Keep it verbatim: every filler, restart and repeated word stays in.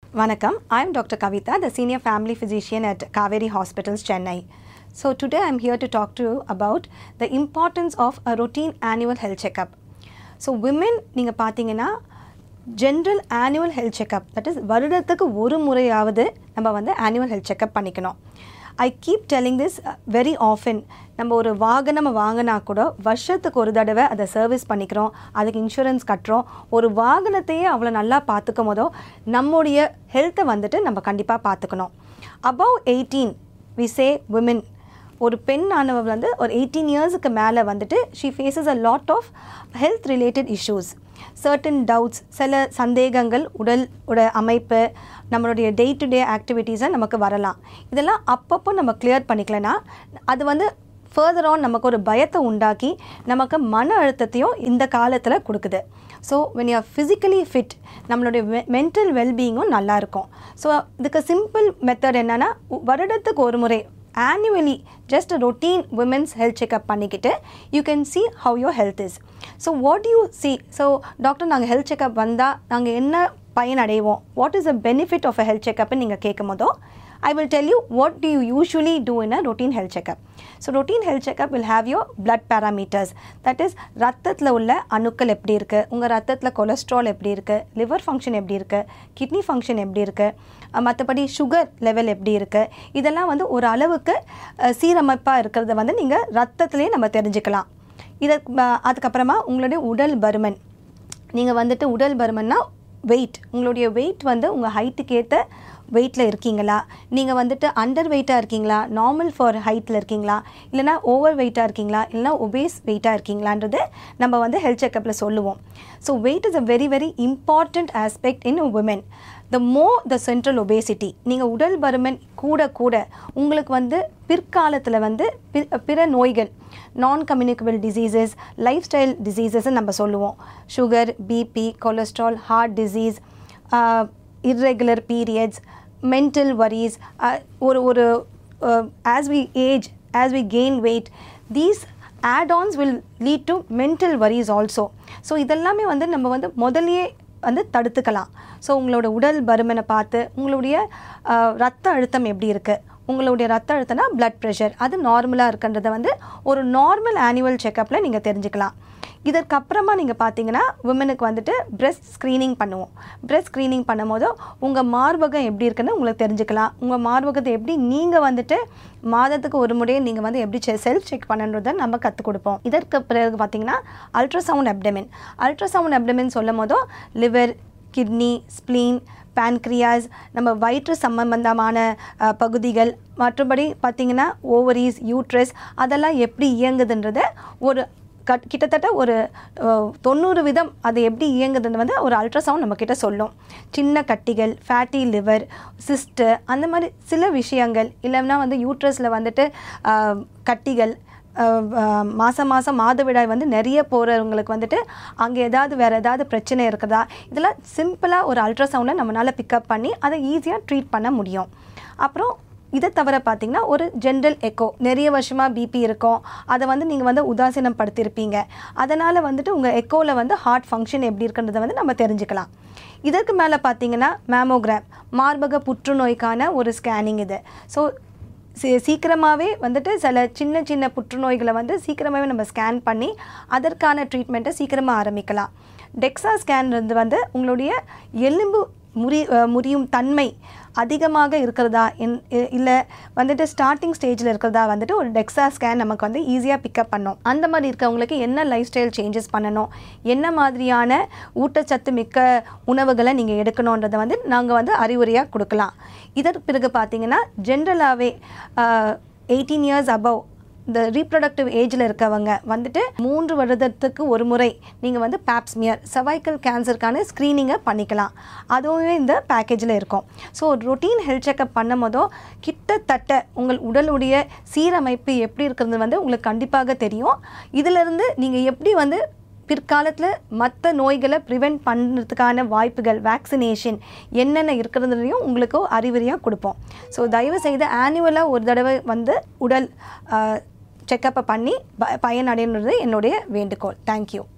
Vanakkam, I am Doctor Kavita, the Senior Family Physician at Kaveri Hospitals, Chennai. So today I am here to talk to you about the importance of a routine annual health checkup. So women, நீங்க பாத்தீங்கன்னா general annual health checkup, that is வருடத்துக்கு ஒரு முறையாவது நம்ம வந்து annual health checkup பண்ணிக்கணும். I keep telling this very often. நம்ம ஒரு வாகனம் வாங்கினா கூட வருஷத்துக்கு ஒரு தடவை அதை சர்வீஸ் பண்ணிக்கிறோம், அதுக்கு இன்சூரன்ஸ் கட்டுறோம். ஒரு வாகனத்தையே அவ்வளோ நல்லா பார்த்துக்கும் போதோ நம்முடைய ஹெல்த்தை வந்துட்டு நம்ம கண்டிப்பாக பார்த்துக்கணும். above eighteen we say women, ஒரு பெண் ஆனவள் வந்து ஒரு எயிட்டீன் இயர்ஸுக்கு மேலே வந்துட்டு she faces a lot of health related issues. certain doubts, சில சந்தேகங்கள் உடல் உட அமைப்பு நம்மளுடைய டே டு டே ஆக்டிவிட்டீஸை நமக்கு வரலாம். இதெல்லாம் அப்பப்போ நம்ம கிளியர் பண்ணிக்கலனா அது வந்து ஃபர்தர் ஆன் நமக்கு ஒரு பயத்தை உண்டாக்கி நமக்கு மன அழுத்தத்தையும் இந்த காலத்தில் கொடுக்குது. So when you are physically fit, நம்மளுடைய மென்டல் வெல்பீயிங்கும் நல்லாயிருக்கும். ஸோ இதுக்கு சிம்பிள் மெத்தட் என்னென்னா, வருடத்துக்கு ஒரு முறை annually just a routine women's health checkup பண்ணிக்கிட்டு you can see how your health is. So what do you see? So doctor நாங்கள் ஹெல்த் செக்அப் வந்தால் நாங்கள் என்ன பயன் அடைவோம், what is the benefit of a health checkup நீங்கள் கேட்கும் போதோ I will tell you what do you usually do in a routine health checkup. So routine health checkup will have your blood parameters, that is ரத்தத்தில் உள்ள அணுக்கள் எப்படி இருக்குது, உங்கள் ரத்தத்தில் கொலஸ்ட்ரால் எப்படி இருக்குது, லிவர் ஃபங்க்ஷன் எப்படி இருக்குது, கிட்னி ஃபங்க்ஷன் எப்படி இருக்குது, மற்றபடி சுகர் லெவல் எப்படி இருக்குது, இதெல்லாம் வந்து ஒரு அளவுக்கு சீரமைப்பாக இருக்கிறத வந்து நீங்கள் ரத்தத்திலே நம்ம தெரிஞ்சுக்கலாம். இதை அதுக்கப்புறமா உங்களுடைய உடல் பருமன், நீங்கள் வந்துட்டு உடல் பருமன்னா வெயிட், உங்களுடைய வெயிட் வந்து உங்கள் ஹைட்டுக்கு ஏற்ற வெயிட்டில் இருக்கீங்களா, நீங்கள் வந்துட்டு அண்டர் வெயிட்டாக இருக்கீங்களா, நார்மல் ஃபார் ஹைட்டில் இருக்கீங்களா, இல்லைனா ஓவர் வெயிட்டாக இருக்கீங்களா, இல்லைனா ஒபேஸ் வெயிட்டாக இருக்கீங்களான்றது நம்ம வந்து ஹெல்த் செக்கப்பில் சொல்லுவோம். So weight is a very very important aspect in women. The more the central obesity, நீங்கள் உடல் பருமன் கூட கூட உங்களுக்கு வந்து பிற்காலத்தில் வந்து பிற நோய்கள், non communicable diseases, lifestyle டிசீசஸ்ன்னு நம்ம சொல்லுவோம். Sugar, BP, cholesterol, heart disease, irregular periods, mental worries, uh, ஒரு ஒரு uh, as we age, as we gain weight, these add-ons will lead to mental worries also. So இதெல்லாமே வந்து நம்ம வந்து முதலையே வந்து தடுத்துக்கலாம். ஸோ உங்களோட உடல் பருமனை பார்த்து உங்களுடைய ரத்த அழுத்தம் எப்படி இருக்குது, உங்களுடைய ரத்த அழுத்தம்னா பிளட் ப்ரெஷர் அது நார்மலாக இருக்குன்றதை வந்து ஒரு நார்மல் ஆனுவல் செக்கப்பில் நீங்கள் தெரிஞ்சுக்கலாம். இதற்கப்புறமா நீங்கள் பார்த்தீங்கன்னா உமனுக்கு வந்துட்டு பிரெஸ்ட் ஸ்க்ரீனிங் பண்ணுவோம். பிரெஸ்ட் ஸ்க்ரீனிங் பண்ணும் போது உங்கள் மார்பகம் எப்படி இருக்குன்னு உங்களுக்கு தெரிஞ்சுக்கலாம். உங்கள் மார்பகத்தை எப்படி நீங்கள் வந்துட்டு மாதத்துக்கு ஒரு முறையை நீங்கள் வந்து எப்படி செல்ஃப் செக் பண்ணுன்றதை நம்ம கற்றுக் கொடுப்போம். இதற்கு பிறகு பார்த்தீங்கன்னா அல்ட்ராசவுண்ட் அப்டமின். அல்ட்ராசவுண்ட் அப்டமின் சொல்லும் போதும் லிவர், கிட்னி, ஸ்ப்ளீன், பேன்க்ரியாஸ், நம்ம வயிற்று சம்பந்தமான பகுதிகள், மற்றபடி பார்த்திங்கன்னா ஓவரீஸ், யூட்ரஸ் அதெல்லாம் எப்படி இயங்குதுன்றதை ஒரு கட் கிட்டத்தட்ட ஒரு தொண்ணூறு விதம் அது எப்படி இயங்குதுன்னு வந்து ஒரு அல்ட்ராசவுண்ட் நம்மக்கிட்ட சொல்லும். சின்ன கட்டிகள், ஃபேட்டி லிவர், சிஸ்ட்டு, அந்த மாதிரி சில விஷயங்கள், இல்லைன்னா வந்து யூட்ரஸில் வந்துட்டு கட்டிகள், மாதம் மாதம் மாதவிடாய் வந்து நிறைய போகிறவங்களுக்கு வந்துட்டு அங்கே ஏதாவது வேறு ஏதாவது பிரச்சனை இருக்குதா, இதெல்லாம் சிம்பிளாக ஒரு அல்ட்ராசவுண்டில் நம்மளால் பிக்கப் பண்ணி அதை ஈஸியாக ட்ரீட் பண்ண முடியும். அப்புறம் இதை தவிர பார்த்திங்கன்னா ஒரு ஜென்ரல் எக்கோ, நிறைய வருஷமாக பிபி இருக்கும், அதை வந்து நீங்கள் வந்து உதாசீனம் படுத்தியிருப்பீங்க, அதனால் வந்துட்டு உங்கள் எக்கோவில் வந்து ஹார்ட் ஃபங்க்ஷன் எப்படி இருக்குன்றதை வந்து நம்ம தெரிஞ்சுக்கலாம். இதற்கு மேலே பார்த்திங்கன்னா மேமோகிராம், மார்பக புற்றுநோய்க்கான ஒரு ஸ்கேனிங் இது. ஸோ சீ சீக்கிரமாகவே வந்துட்டு சில சின்ன சின்ன புற்றுநோய்களை வந்து சீக்கிரமாகவே நம்ம ஸ்கேன் பண்ணி அதற்கான ட்ரீட்மெண்ட்டை சீக்கிரமாக ஆரம்பிக்கலாம். டெக்ஸா ஸ்கேன்றது வந்து உங்களுடைய எலும்பு முறி முறியும் தன்மை அதிகமாக இருக்கிறதா இல்லை வந்துட்டு ஸ்டார்டிங் ஸ்டேஜில் இருக்கிறதா வந்துட்டு ஒரு டெக்ஸா ஸ்கேன் நமக்கு வந்து ஈஸியாக பிக்கப் பண்ணோம். அந்த மாதிரி இருக்கவங்களுக்கு என்ன லைஃப் ஸ்டைல் சேஞ்சஸ் பண்ணணும், என்ன மாதிரியான ஊட்டச்சத்து மிக்க உணவுகளை நீங்கள் எடுக்கணுன்றதை வந்து நாங்கள் வந்து அறிவுரையாக கொடுக்கலாம். இதற்கு பிறகு பார்த்தீங்கன்னா ஜென்ரலாகவே எயிட்டீன் இயர்ஸ் அபவ் இந்த ரீப்ரொடக்டிவ் ஏஜில் இருக்கவங்க வந்துட்டு மூன்று வருடத்துக்கு ஒரு முறை நீங்கள் வந்து பேப்ஸ்மியர், சர்வைக்கல் கேன்சருக்கான ஸ்க்ரீனிங்கை பண்ணிக்கலாம். அதுவுமே இந்த பேக்கேஜில் இருக்கும். ஸோ ரொட்டீன் ஹெல்த் செக்கப் பண்ணும் போதோ கிட்டத்தட்ட உங்கள் உடலுடைய சீரமைப்பு எப்படி இருக்கிறது வந்து உங்களுக்கு கண்டிப்பாக தெரியும். இதிலிருந்து நீங்கள் எப்படி வந்து பிற்காலத்தில் மற்ற நோய்களை ப்ரிவெண்ட் பண்ணுறதுக்கான வாய்ப்புகள், வேக்சினேஷன் என்னென்ன இருக்கிறதுலையும் உங்களுக்கு அறிவுரையாக கொடுப்போம். ஸோ தயவு செய்து ஆனுவலாக ஒரு தடவை வந்து உடல் செக்கப்பை பண்ணி பயனடைகிறது என்னுடைய வேண்டுகோள். தேங்க்யூ.